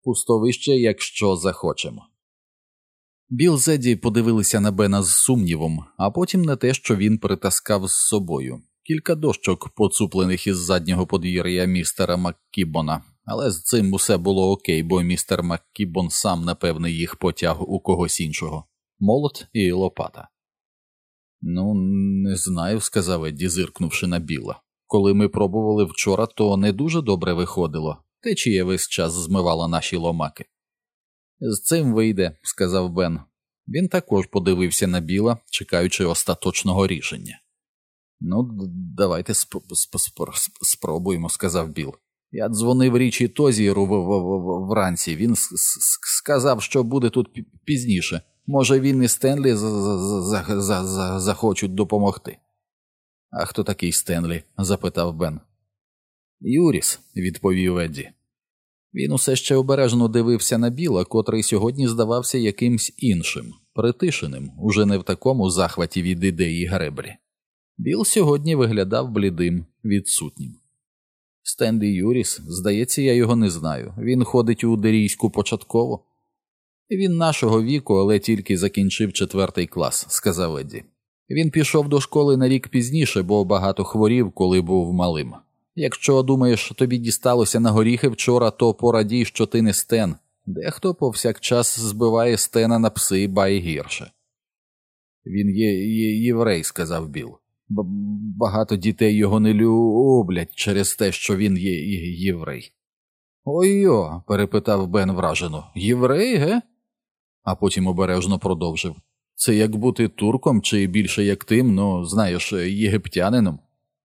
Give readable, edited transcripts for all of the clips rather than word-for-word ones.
Пустовище, якщо захочемо. Біл з Едді подивилися на Бена з сумнівом, а потім на те, що він притаскав з собою. Кілька дощок, поцуплених із заднього подвір'я містера МакКіббона. Але з цим усе було окей, бо містер МакКіббон сам, напевне, їх потяг у когось іншого. Молот і лопата. «Ну, не знаю», – сказав Едді, зиркнувши на Біла. «Коли ми пробували вчора, то не дуже добре виходило. Течія весь час змивала наші ломаки». «З цим вийде», – сказав Бен. Він також подивився на Біла, чекаючи остаточного рішення. «Ну, давайте спробуємо», – сказав Біл. «Я дзвонив Річі Тозієру вранці. Він сказав, що буде тут пізніше. Може, він і Стенлі захочуть допомогти». «А хто такий Стенлі?» – запитав Бен. «Юріс», – відповів Едді. Він усе ще обережно дивився на Біла, котрий сьогодні здавався якимсь іншим, притишеним, уже не в такому захваті від ідеї греблі. Біл сьогодні виглядав блідим, відсутнім. «Стенлі Юріс? Здається, я його не знаю. Він ходить у Дерійську початкову». «Він нашого віку, але тільки закінчив 4 клас», – сказав Едді. «Він пішов до школи на рік пізніше, бо багато хворів, коли був малим. Якщо думаєш, тобі дісталося на горіхи вчора, то порадій, що ти не Стен. Дехто повсякчас збиває Стена на пси, ба й гірше». «Він є єврей», – сказав Біл. «Багато дітей його не люблять через те, що він є єврей». «Ой-йо», – перепитав Бен вражено. «Єврей, ге?» А потім обережно продовжив. «Це як бути турком чи більше як тим, ну, знаєш, єгиптянином?»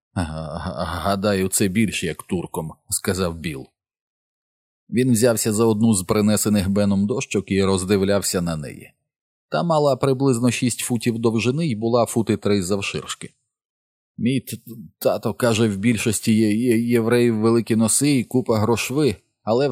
«Гадаю, це більше як турком», – сказав Біл. Він взявся за одну з принесених Беном дощок і роздивлявся на неї. Та мала приблизно 6 футів довжини і була фути 3 завширшки. «Мій тато каже, в більшості євреїв великі носи і купа грошви, але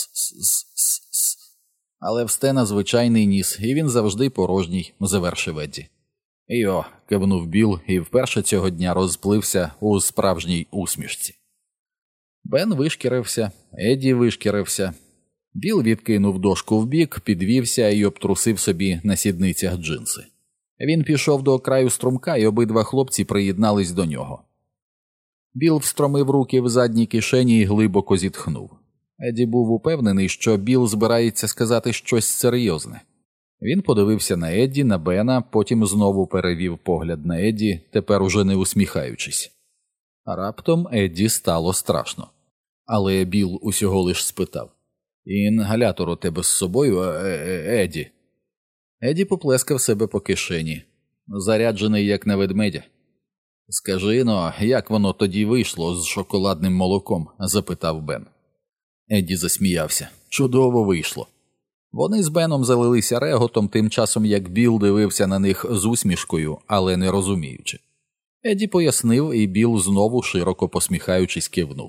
в Стена звичайний ніс, і він завжди порожній», – завершив Едді. «Йо», – кивнув Біл і вперше цього дня розплився у справжній усмішці. Бен вишкірився, Едді вишкірився. Біл відкинув дошку вбік, підвівся і обтрусив собі на сідницях джинси. Він пішов до краю струмка, і обидва хлопці приєднались до нього. Біл встромив руки в задні кишені і глибоко зітхнув. Едді був упевнений, що Біл збирається сказати щось серйозне. Він подивився на Едді, на Бена, потім знову перевів погляд на Едді, тепер уже не усміхаючись. А раптом Едді стало страшно. Але Біл усього лиш спитав. «Інгалятор у тебе з собою, Едді?» Едді поплескав себе по кишені. «Заряджений, як на ведмедя». «Скажи-но, як воно тоді вийшло з шоколадним молоком?» – запитав Бен. Едді засміявся. «Чудово вийшло». Вони з Беном залилися реготом, тим часом як Біл дивився на них з усмішкою, але не розуміючи. Едді пояснив, і Біл знову, широко посміхаючись, кивнув.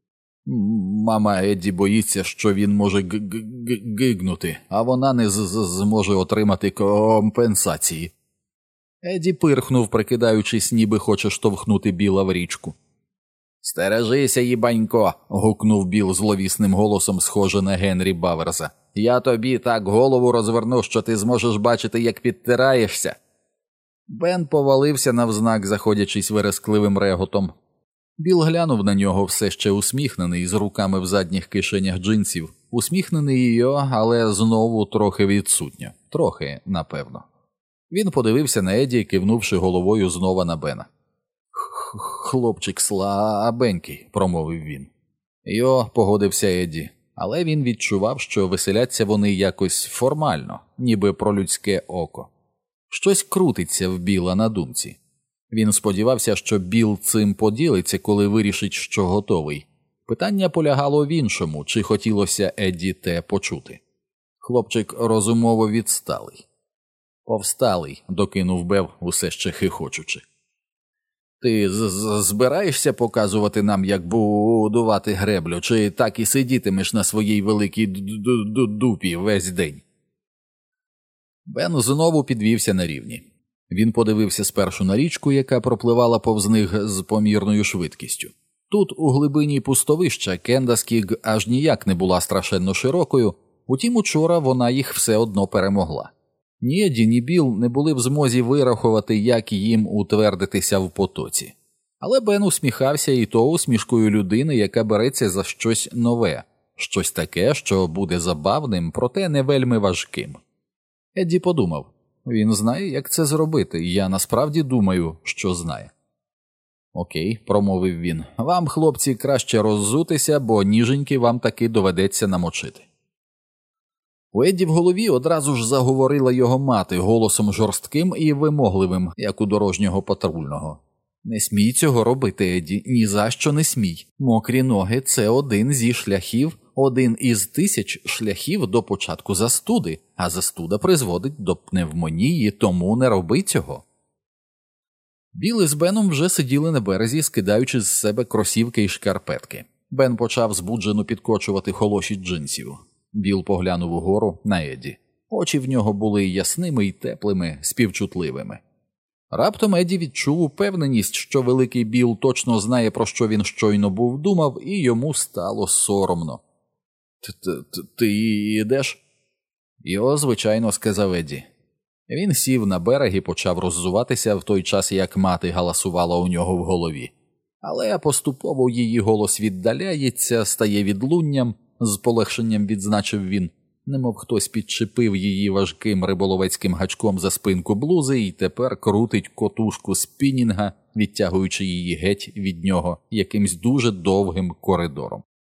«Мама Едді боїться, що він може гигнути, а вона не зможе отримати компенсації». Едді пирхнув, прикидаючись, ніби хоче штовхнути Біла в річку. «Стережися, їбанько!» – гукнув Біл зловісним голосом, схоже на Генрі Баверса. «Я тобі так голову розверну, що ти зможеш бачити, як підтираєшся!» Бен повалився навзнак, заходячись верескливим реготом. Біл глянув на нього, все ще усміхнений, з руками в задніх кишенях джинсів. Усміхнений його, але знову трохи відсутньо. Трохи, напевно. Він подивився на Едді, кивнувши головою знову на Бена. «Хлопчик слабенький», – промовив він. «Йо», – погодився Едді, але він відчував, що веселяться вони якось формально, ніби про людське око. Щось крутиться в Біла на думці. Він сподівався, що Біл цим поділиться, коли вирішить, що готовий. Питання полягало в іншому, чи хотілося Едді те почути. Хлопчик розумово відсталий. «Повсталий», – докинув Бев, усе ще хихочучи. «Ти збираєшся показувати нам, як будувати греблю, чи так і сидітимеш на своїй великій дупі весь день?» Бен знову підвівся на рівні. Він подивився спершу на річку, яка пропливала повз них з помірною швидкістю. Тут, у глибині пустовища, Кендаскіг аж ніяк не була страшенно широкою, Утім, учора вона їх все одно перемогла. Ні Едді, ні Біл не були в змозі вирахувати, як їм утвердитися в потоці. Але Бен усміхався, і то усмішкою людини, яка береться за щось нове, щось таке, що буде забавним, проте не вельми важким. Едді подумав, він знає, як це зробити, я насправді думаю, що знає. «Окей», – промовив він, – «вам, хлопці, краще роззутися, бо ніженьки вам таки доведеться намочити». У Едді в голові одразу ж заговорила його мати голосом жорстким і вимогливим, як у дорожнього патрульного. «Не смій цього робити, Едді, ні за що не смій. Мокрі ноги – це один зі шляхів, один із 1000 шляхів до початку застуди, а застуда призводить до пневмонії, тому не роби цього». Біл із Беном вже сиділи на березі, скидаючи з себе кросівки і шкарпетки. Бен почав збуджено підкочувати холоші джинсів. Біл поглянув угору на Едді. Очі в нього були ясними й теплими, співчутливими. Раптом Едді відчув упевненість, що великий Біл точно знає, про що він щойно був думав, і йому стало соромно. «Ти йдеш?» «Йо, звичайно», – сказав Едді. Він сів на берег і почав роззуватися в той час, як мати галасувала у нього в голові. Але поступово її голос віддаляється, стає відлунням, з полегшенням відзначив він, немов хтось підчепив її важким риболовецьким гачком за спинку блузи і тепер крутить котушку спінінга, відтягуючи її геть від нього якимсь дуже довгим коридором.